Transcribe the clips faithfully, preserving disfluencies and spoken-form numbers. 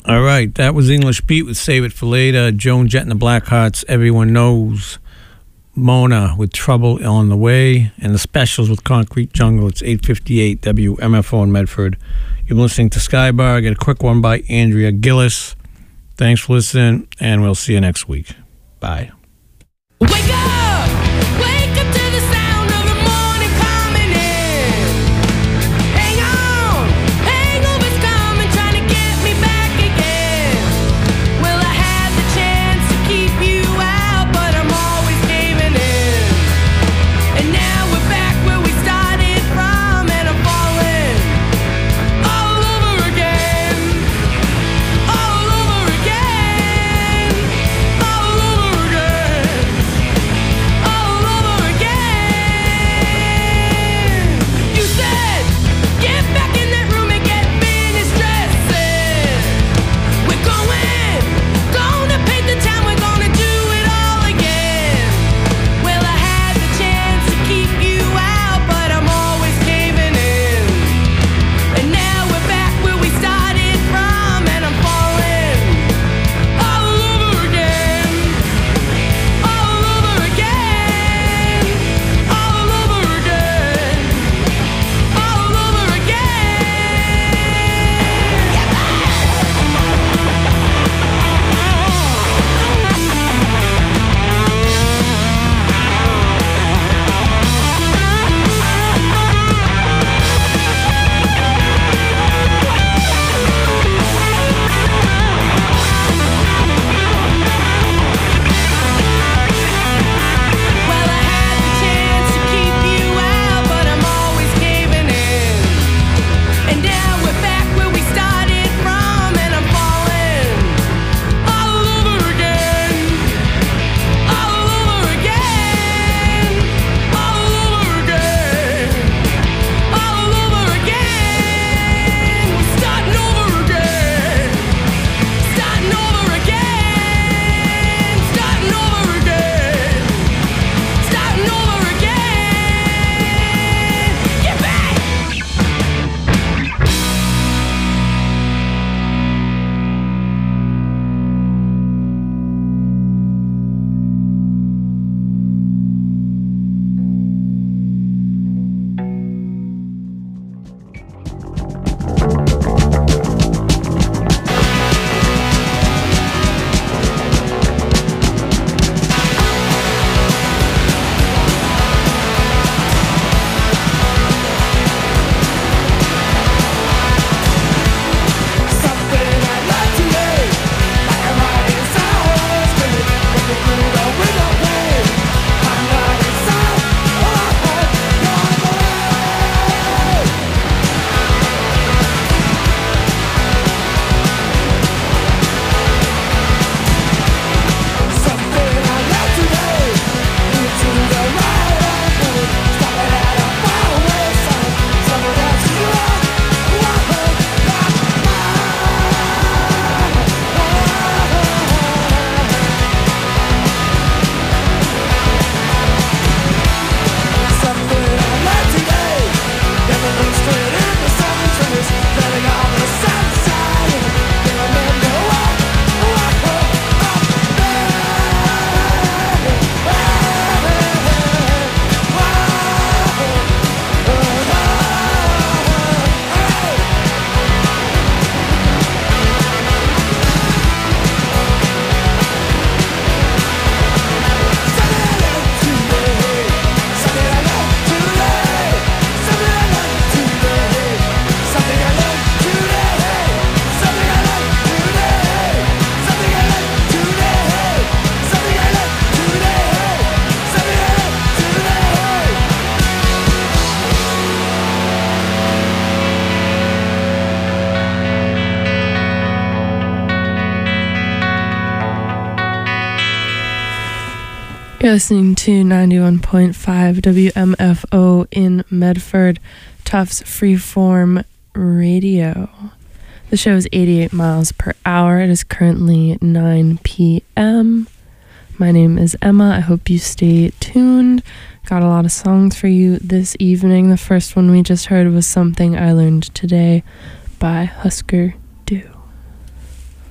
All right, that was English Beat with Save It for Later. Joan Jett and the Blackhearts, Everyone Knows. Mona with Trouble on the Way. And the Specials with Concrete Jungle. It's eight fifty-eight W M F O in Medford. You're listening to Skybar. I get a quick one by Andrea Gillis. Thanks for listening, and we'll see you next week. Bye. Wake up! Wake up to the sound of the morning coming in. Hang on! Hangover's coming, trying to get me back again. Well, I had the chance to keep you out, but I'm always caving in. And now we're back where we started from, and I'm falling all over again. All over again. All over again. All over again. You said, get back in that room and get finished dressing. We're going, gonna paint the town, we're gonna do it all again. Well, I had the chance to keep you out, but I'm always caving in. And now we're back where we started from, and I'm falling all over again. All over again. All over again. All over again. Well, I had the chance to keep you out, but I'm always caving in. And now we're back where we started from, and I'm falling all over again. All over again. All over again. All over again. We're starting over again. Starting over again. Starting over again. Starting over again. Get back! Something I learned today, like a riding sours, looking through the window pane. I'm not inside, oh, you're the way. Something I learned today, move to the right and move, stop it at a faraway sign. Someone else is wrong, whoa, not Something I learned today, never look straight in the sun's rays, letting all the sunshine, giving them the walk, walk up there. You're listening to ninety-one point five W M F O in Medford, Tufts Freeform Radio. The show is eighty-eight miles per hour. It is currently nine p.m. My name is Emma. I hope you stay tuned. Got a lot of songs for you this evening. The first one we just heard was Something I Learned Today by Husker Du.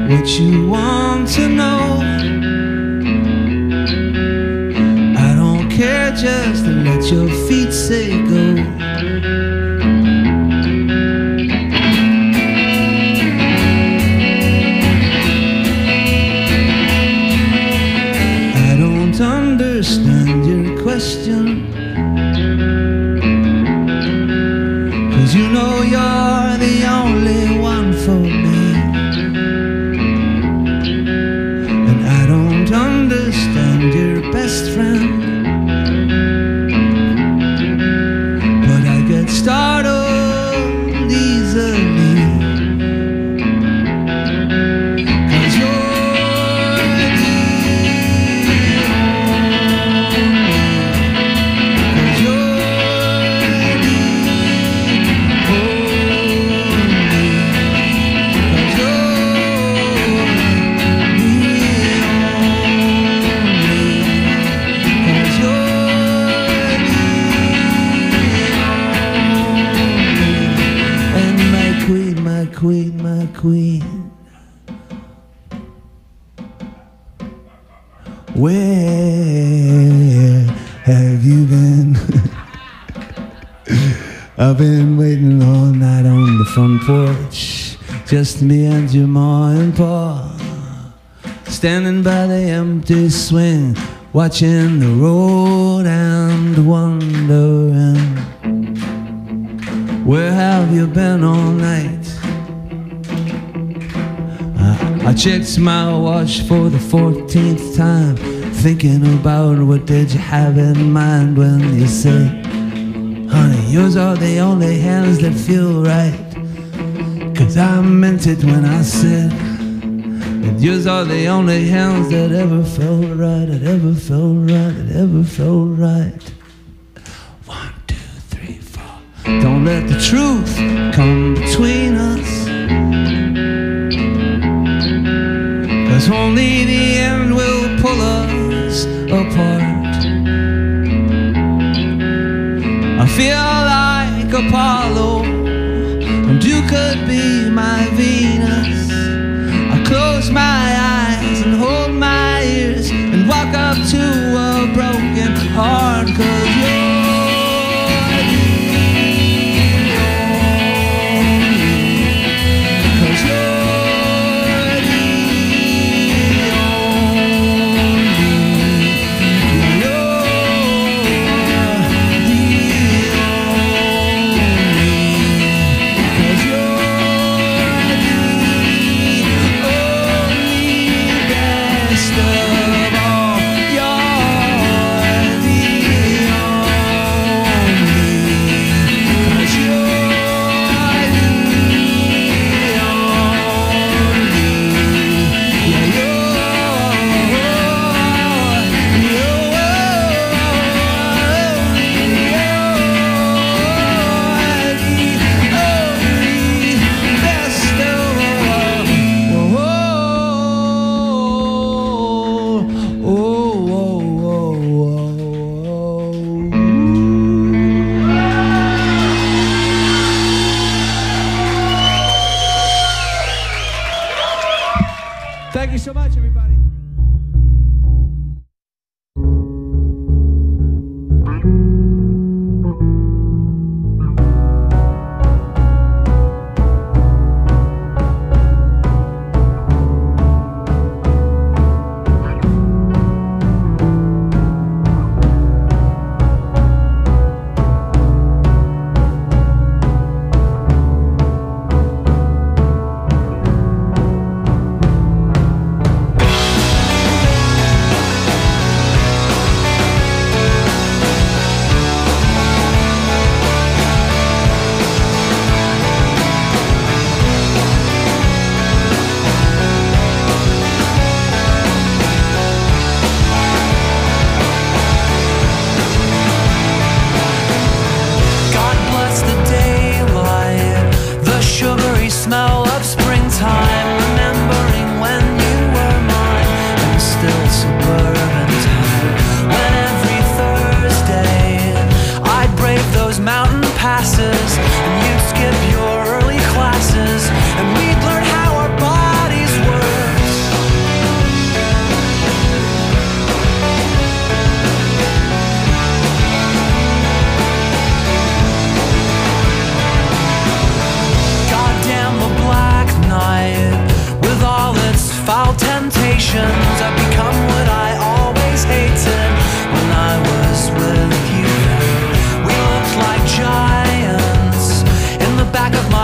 what you want to know. I don't care, just to let your feet say go. I don't understand your question, 'cause you know you're the only one for me. And I don't understand your best friend, but I get startled easily, 'cause you're the only, 'cause you're the queen, my queen. Where have you been? I've been waiting all night on the front porch, just me and your ma and pa, standing by the empty swing, watching the road and wondering, where have you been all night? I checked my watch for the fourteenth time, thinking about what did you have in mind when you say, honey, yours are the only hands that feel right. 'Cause I meant it when I said that yours are the only hands that ever felt right, that ever felt right, that ever felt right. One, two, three, four. Don't let the truth come between us, 'cause only the end will pull us apart. I feel like Apollo, and you could be my Venus. I close my eyes and hold my ears and walk up to a broken heart, 'cause you're of all, you're the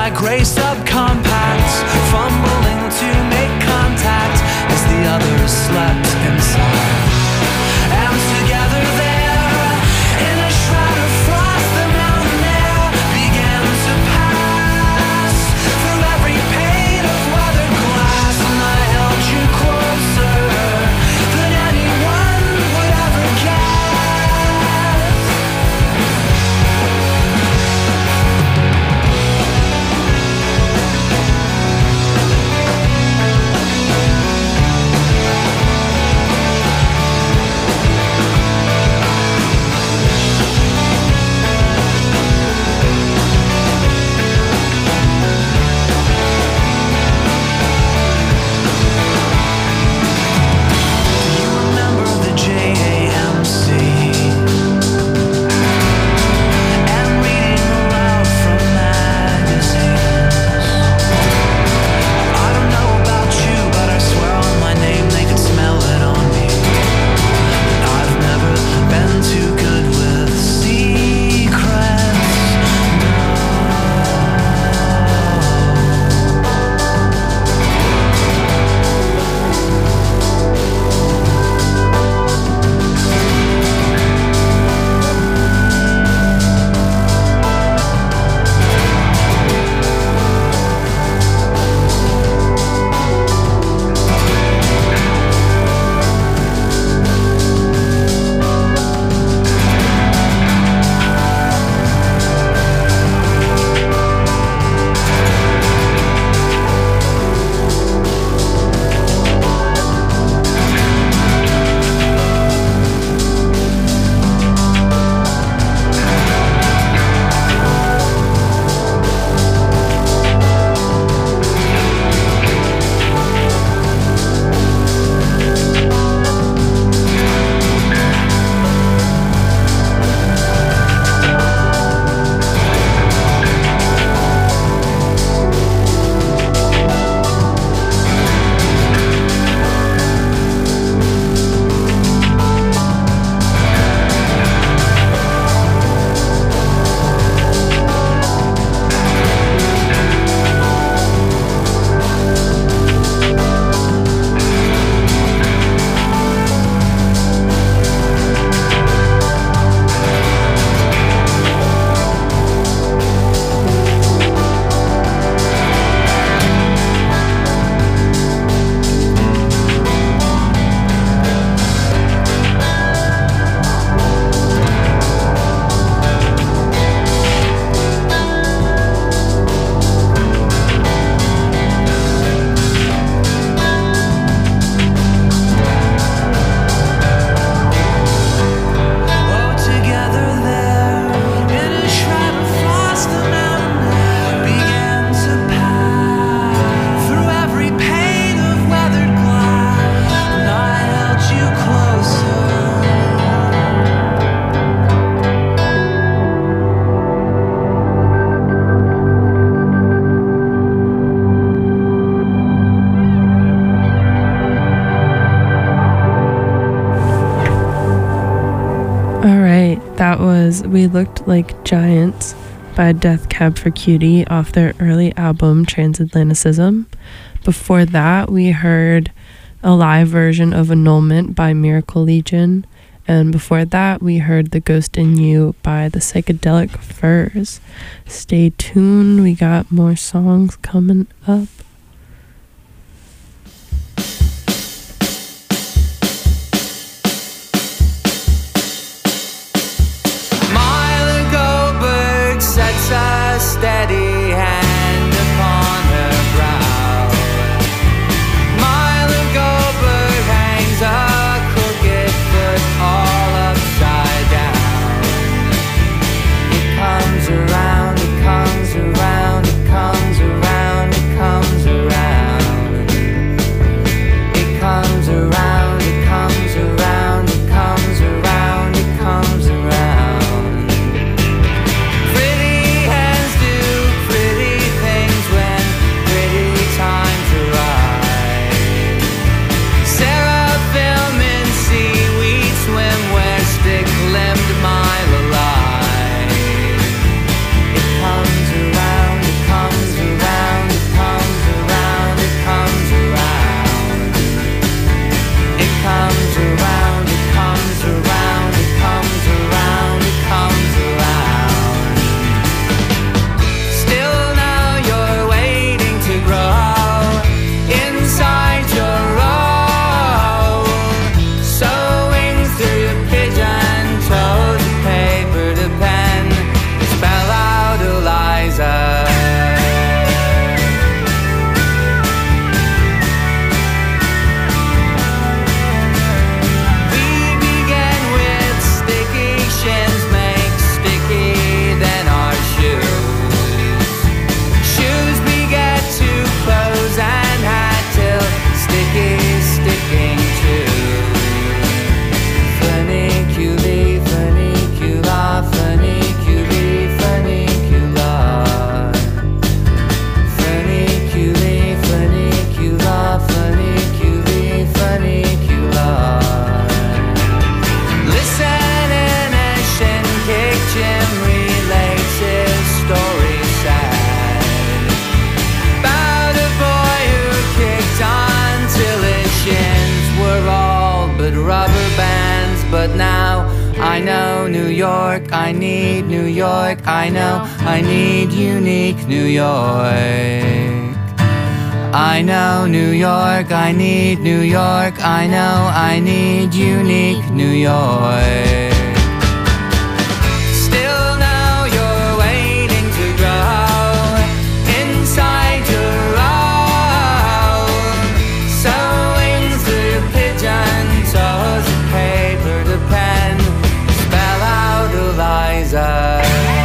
like gray subcompacts, fumbling to make contact as the others slept inside. And together there, in a shroud of frost, the mountain air began to pass through every pane of weathered glass, and I held you closer than anyone would ever guess. That was We Looked Like Giants by Death Cab for Cutie off their early album Transatlanticism. Before that, we heard a live version of Annulment by Miracle Legion. And before that, we heard The Ghost in You by the Psychedelic Furs. Stay tuned, we got more songs coming up. A steady hand upon her brow. Myla Goldberg hangs a crooked foot all upside down. It comes around, it comes around, it comes around, it comes I know New York, I need New York, I know I need unique New York. I know New York, I need New York, I know I need unique New York. Still now you're waiting to grow inside your own, sewing through pigeon toes of paper to pen, spell out Eliza.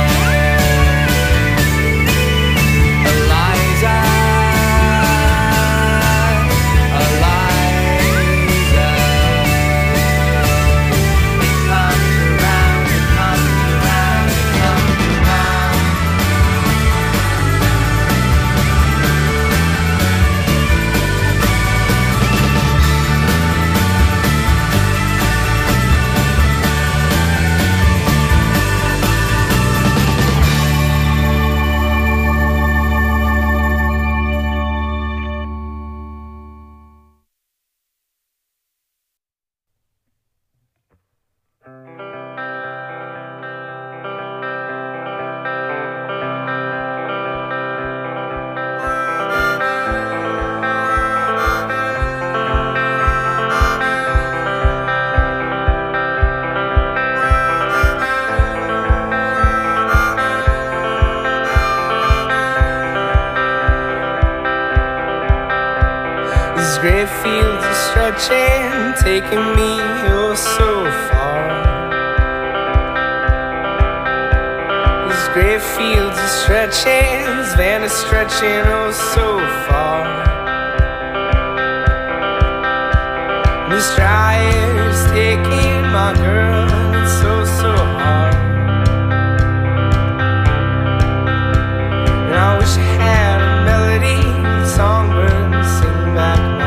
Great fields are stretching, taking me oh so far. These great fields are stretching, this van is stretching oh so far. This dryer's taking my girl, and it's so so hard. And I wish I had a melody, a songbird to sing back my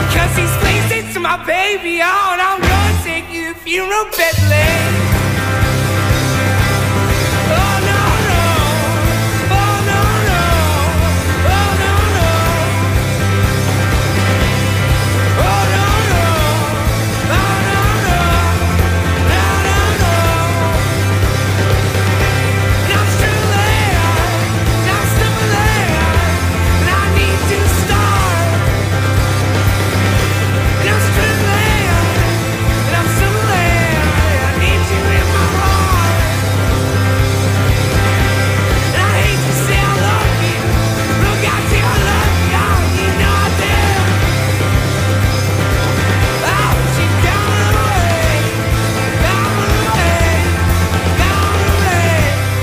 Cause he's placed to my baby on. I'm gonna take you to funeral Bentley. Oh no, no. Oh no, no. Oh no, no. Oh no, no. Oh no, no. No, no, no. And I'm still there. And I'm still there. And I need to start. And I'm still there. And I'm still there. I need you in my heart. And I hate to say I love you. Look, I say I love you. Oh, you know I do. Oh, she's gone away. Gone away. Gone away.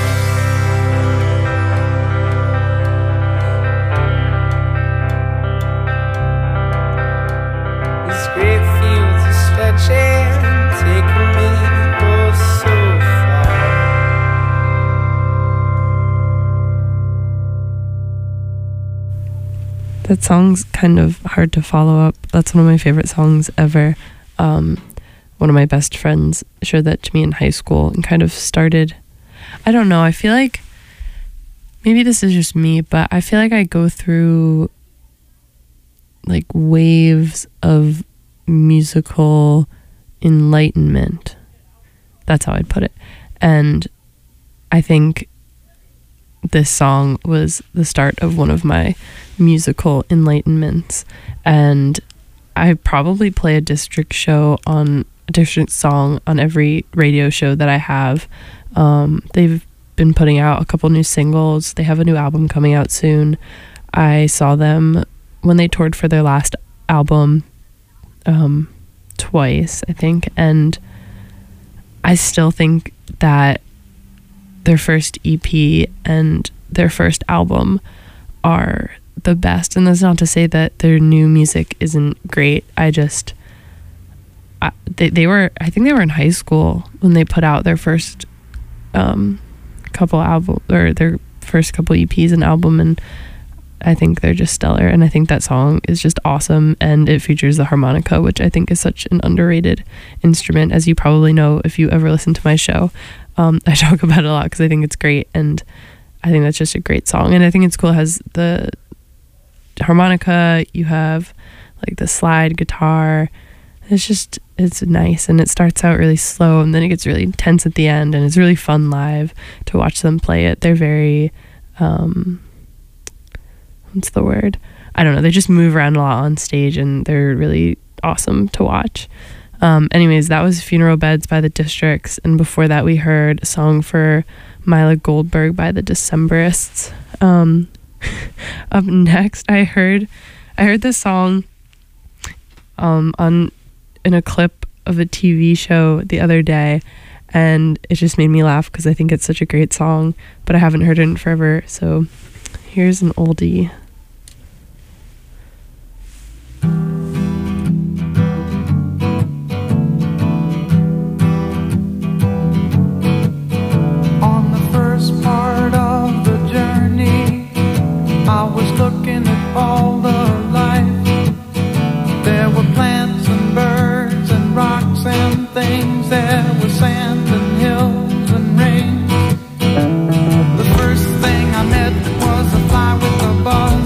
These great fields are stretching, taking me oh so far. That song's kind of hard to follow up. That's one of my favorite songs ever. Um, one of my best friends showed that to me in high school and kind of started, I don't know, I feel like maybe this is just me, but I feel like I go through like waves of musical enlightenment. That's how I'd put it. And I think this song was the start of one of my musical enlightenments. And I probably play a district show on a district song on every radio show that I have. Um, they've been putting out a couple new singles. They have a new album coming out soon. I saw them when they toured for their last album um, twice, I think. And I still think that their first E P and their first album are the best. And that's not to say that their new music isn't great. I just I, they, they were I think they were in high school when they put out their first um couple album or their first couple E Ps and album, and I think they're just stellar. And I think that song is just awesome, and it features the harmonica, which I think is such an underrated instrument, as you probably know if you ever listen to my show. um, I talk about it a lot because I think it's great, and I think that's just a great song. And I think it's cool. It has the harmonica, you have like the slide guitar. It's just, it's nice, and it starts out really slow and then it gets really intense at the end, and it's really fun live to watch them play it. They're very um what's the word? I don't know. They just move around a lot on stage, and they're really awesome to watch. Um, anyways, that was Funeral Beds by the Districts. And before that, we heard a song for Mila Goldberg by the Decemberists. Um, up next, I heard, I heard this song um, on in a clip of a T V show the other day, and it just made me laugh because I think it's such a great song, but I haven't heard it in forever. So here's an oldie. On the first part of the journey, I was looking at all the life. There were plants and birds and rocks and things. There was sand and hills and rain. The first thing I met was a fly with a buzz.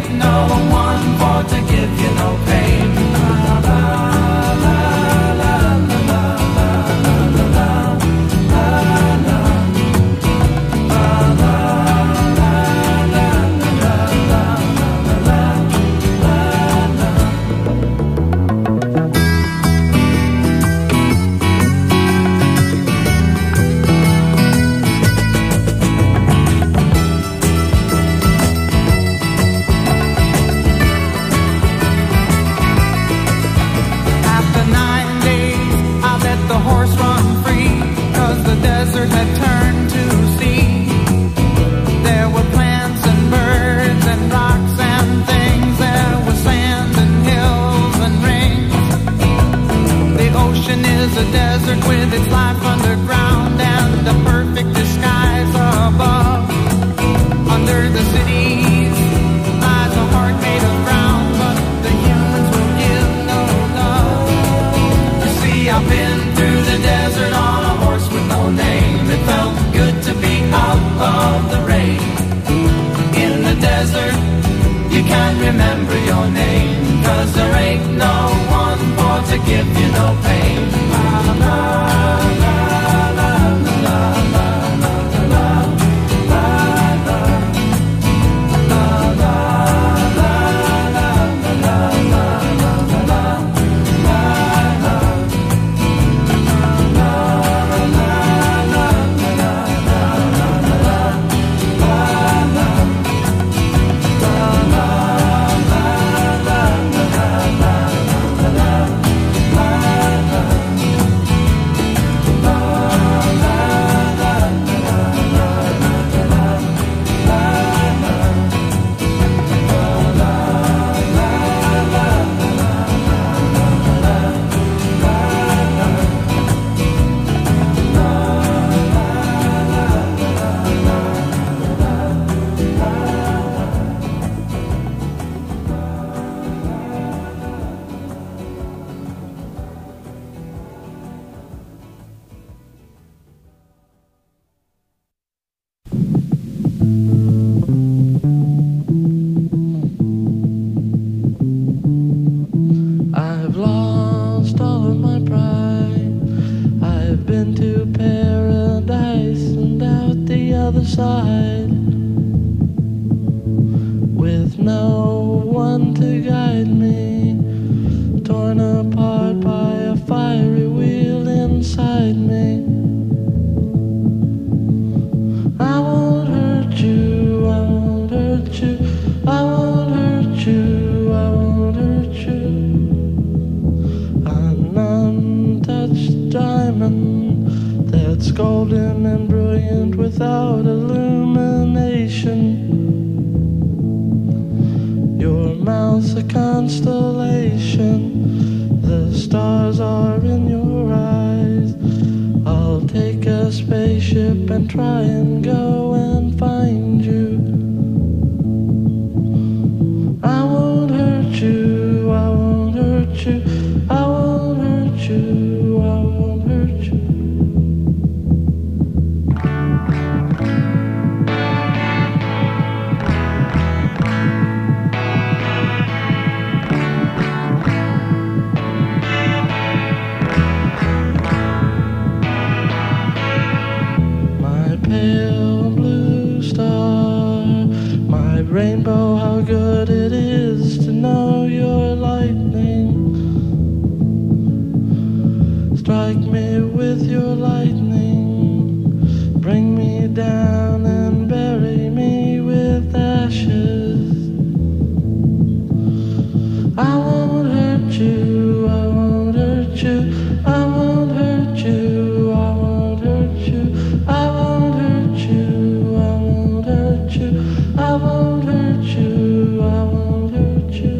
ain't no one for to give you no pain. La, la, la, la, la, la, la, la, la, la, la, After nine days, I let the horse run free, 'cause the desert had turned to sea. There were plants and birds and rocks and things. There was sand and hills and rings. The ocean is a desert with its life underground and a perfect disguise above. Under the cities lies a heart made of ground, but the humans will give no love. You see, I've been through the desert on a horse with no name. It felt good to be out of the rain. In the desert, you can't remember your name, 'cause there ain't no one for to give you no pain. La, la, la, la, la, la, la, la, la, la, la, la, la, la, la, la, la, I've lost all of my pride. I've been to paradise and out the other side, with no one to guide me, torn apart by a fiery wheel inside me. I won't hurt you, I won't hurt you, I won't hurt you, I won't hurt you. An untouched diamond that's golden and brilliant without illumination. Your mouth's a constellation, the stars are in your eyes. I'll take a spaceship and try and go and find you. I won't hurt you, I won't hurt you, I won't hurt you, I won't hurt you. My pale blue star, my rainbow, how good it is to know your lightning. Strike me with your lightning, bring me down and bury me with ashes. I won't hurt you, I won't hurt you, I won't hurt you, I won't hurt you, I won't hurt you, I won't hurt you, I won't hurt you, I won't hurt you.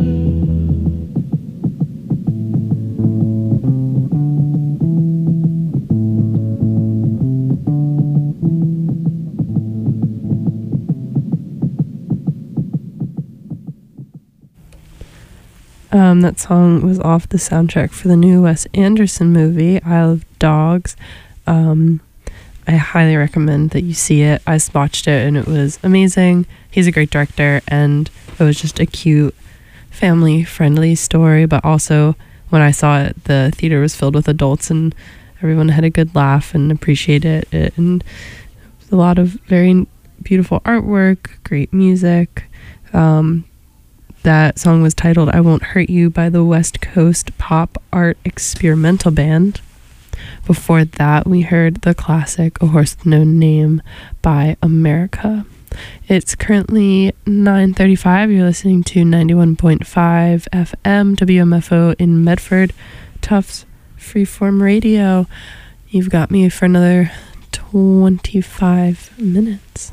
Um, that song was off the soundtrack for the new Wes Anderson movie, Isle of Dogs. Um, I highly recommend that you see it. I watched it and it was amazing. He's a great director, and it was just a cute, family-friendly story, but also when I saw it, the theater was filled with adults and everyone had a good laugh and appreciated it, and a lot of very beautiful artwork, great music. Um, that song was titled I Won't Hurt You by the West Coast Pop Art Experimental Band. Before that, we heard the classic A Horse with No Name by America. It's currently nine thirty-five. You're listening to ninety-one point five F M W M F O in Medford, Tufts Freeform Radio. You've got me for another twenty-five minutes.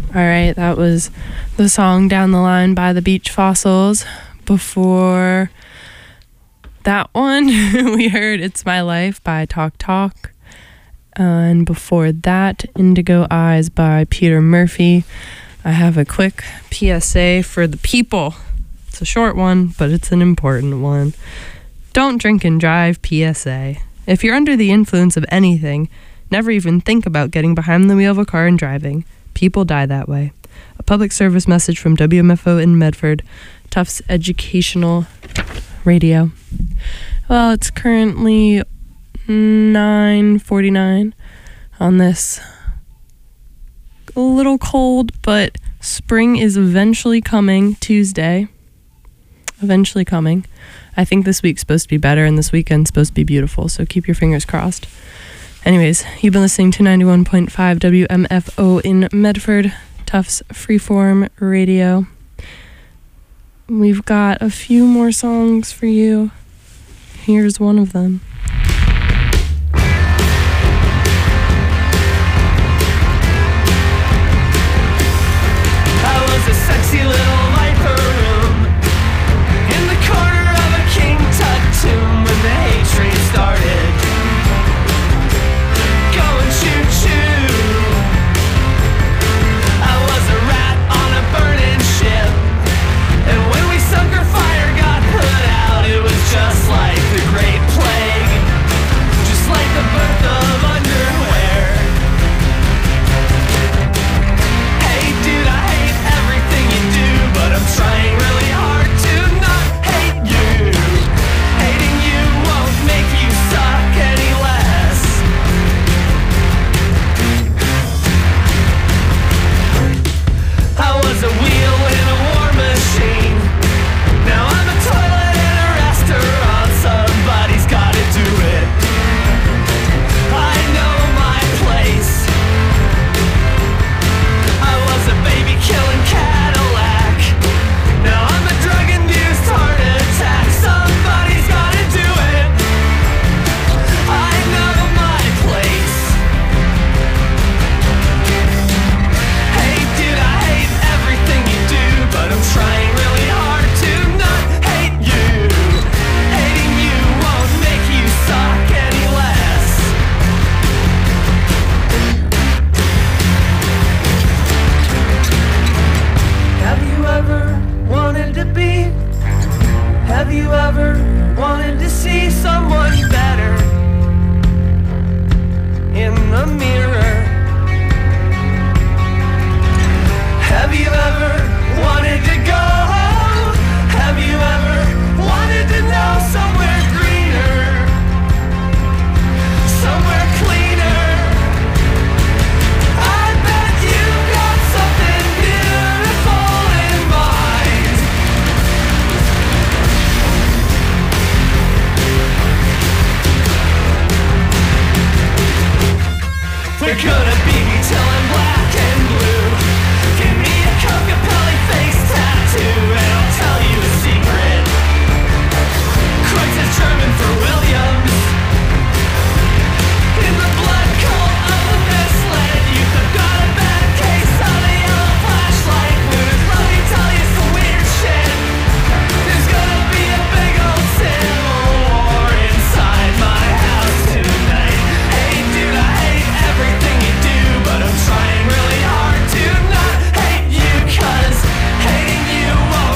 All right, that was the song Down the Line by the Beach Fossils. Before that one, we heard It's My Life by Talk Talk. Uh, and before that, Indigo Eyes by Peter Murphy. I have a quick P S A for the people. It's a short one, but it's an important one. Don't drink and drive, P S A. If you're under the influence of anything, never even think about getting behind the wheel of a car and driving. People die that way. A public service message from W M F O in Medford, Tufts Educational Radio. Well, it's currently nine forty-nine on this a little cold, but spring is eventually coming. Tuesday. Eventually coming. I think this week's supposed to be better and this weekend's supposed to be beautiful, so keep your fingers crossed. Anyways, you've been listening to ninety-one point five W M F O in Medford, Tufts Freeform Radio. We've got a few more songs for you. Here's one of them. I was a sexy little viper room in the corner of a King Tut tomb when the hate train started going choo-choo. I was a rat on a burning ship, and when we sunk or fire got put out, it was just like the Great Plague, just like the birth of underwear. Hey dude, I hate everything you do, but I'm trying really hard to not hate you. Hating you won't make you suck any less. I was a wheel in a war machine. Now I'm a toilet in a restaurant. Somebody's gotta do it. I know my place. I was a baby killing Cadillac. Now I'm a drug-induced heart attack. Somebody's gotta do it. I know my place. Hey dude, I hate everything you do, but I'm trying really hard to not hate you. Hating you won't make you suck any less. Have you ever wanted to be? Have you ever wanted to see someone better in the mirror? Have you ever wanted to go? Have you ever wanted to know somewhere greener? Somewhere cleaner? I bet you got something beautiful in mind. They're gonna beat me till I'm black and blue. Give me a Coca-Cola face tattoo and I'll tell you a secret. Kreuz is German for Williams. In the blood cult of the misled youth, I've got a bad case of the yellow flashlight blues. Let me tell you some weird shit. There's gonna be a big old civil war inside my house tonight. Hey dude, I hate everything you do, but I'm trying really hard to not hate you, 'cause hating you won't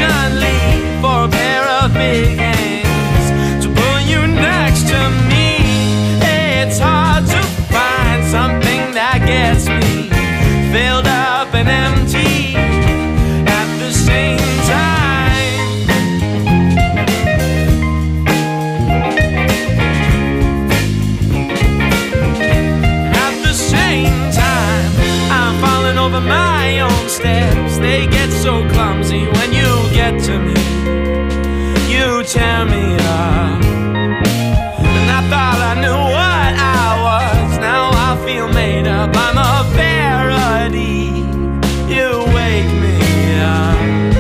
patiently for a pair of big hands to pull you next to me. It's hard to find something that gets me filled up and empty at the same time. At the same time, I'm falling over my own steps. They get so clumsy when you get to me. You tear me up. And I thought I knew what I was. Now I feel made up. I'm a parody. You wake me up.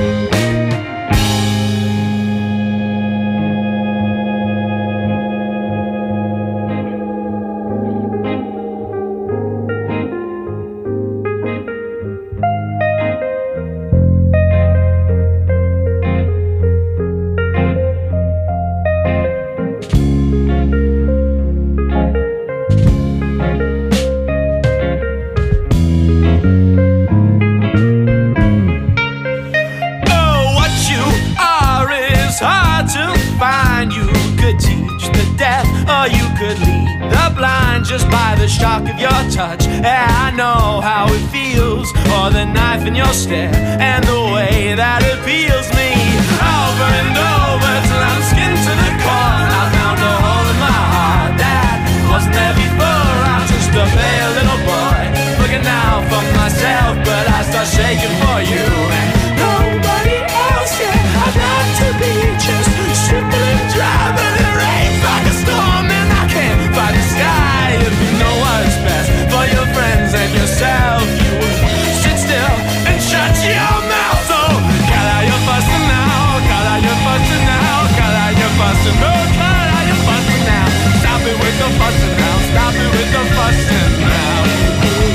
Just by the shock of your touch, yeah, I know how it feels. Or the knife in your stare and the way that it peels me over and over till I'm skinned to the core. I found a hole in my heart that wasn't there before. I'm just a pale little boy looking out for myself, but I start shaking for you and nobody else. Yeah, I'd like to be just simple and dry, but it rains like a storm and I can't find the sky. If you know what's best for your friends and yourself, you would sit still and shut your mouth. So cut out your fussing now, cut out your fussing now, cut out your fussing, no, cut out your fussing now. Stop it with the fussing now, stop it with the fussing now.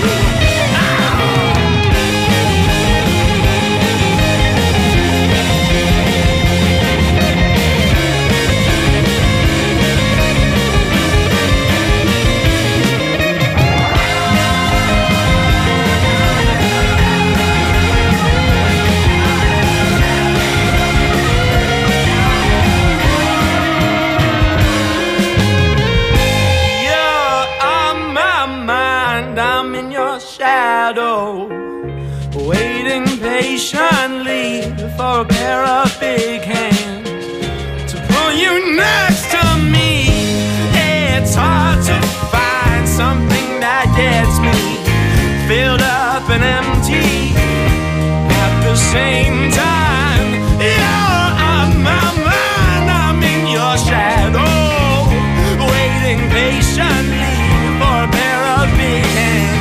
Waiting patiently for a pair of big hands to pull you next to me. It's hard to find something that gets me filled up and empty at the same time. You're on my mind, I'm in your shadow, waiting patiently for a pair of big hands.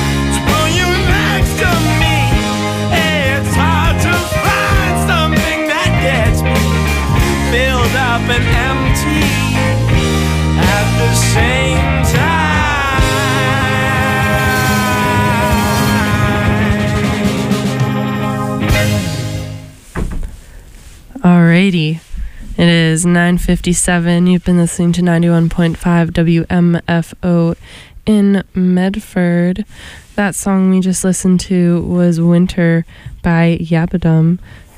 Filled up and empty at the same time. Alrighty. It is nine fifty-seven. You've been listening to ninety-one point five W M F O in Medford. That song we just listened to was Winter by Yabadum.